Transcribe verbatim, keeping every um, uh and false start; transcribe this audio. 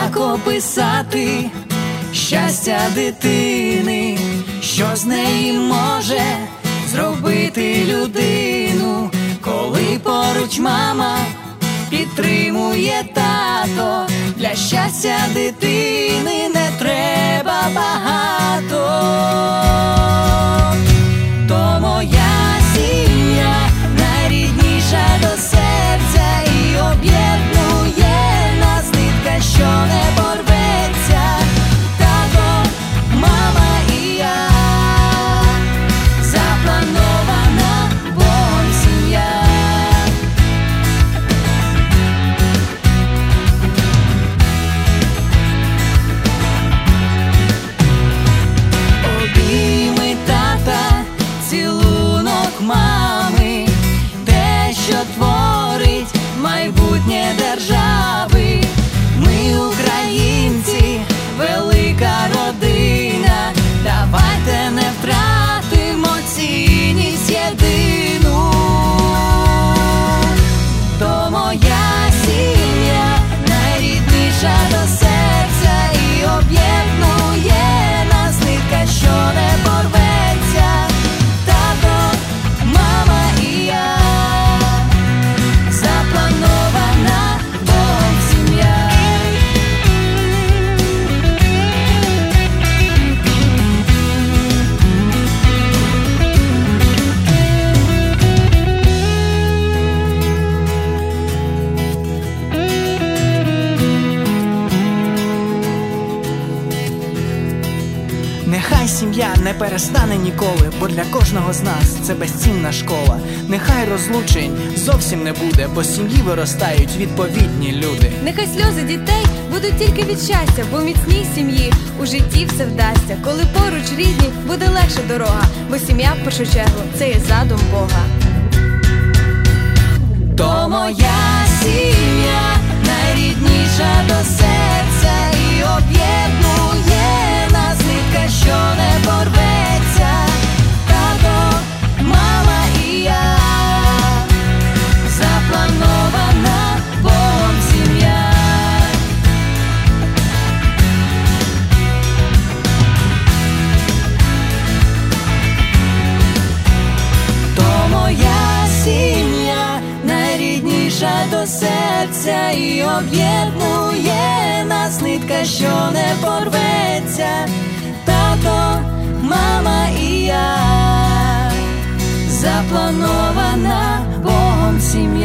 як описати щастя дитини, що з неї може зробити людину, коли поруч мама підтримує тато. Для щастя дитини не треба багато. То моя сім'я найрідніша до серця і об'єднує нас нитка, що не порветься. Тато, мама і я, запланована Богом сім'я. Обійми тата, цілунок мами, те, що творить майбутнє держави. Ми українці, велика родина, давайте не втратимо цінність єдину. То моя сім'я найрідніша до серця і об'єднує нас нитка, що не порветься. Тато, мама і я, запланована Богом сім'я. Нехай сім'я не перестане ніколи, бо для кожного з нас це безцінна школа. Нехай розлучень зовсім не буде, бо з сім'ї виростають відповідні люди. Нехай сльози дітей будуть тільки від щастя, бо в міцній сім'ї у житті все вдасться. Коли поруч рідні, буде легша дорога, бо сім'я в першу чергу це є задум Бога. То моя сім'я найрідніша до серця і об'єднує нас нитка, що не порветься. Тато, мама і я, запланована Богом сім'я. То моя сім'я найрідніша до серця і об'єднує нас нитка, що не порветься. Тато, мама і я, запланована Богом сім'я.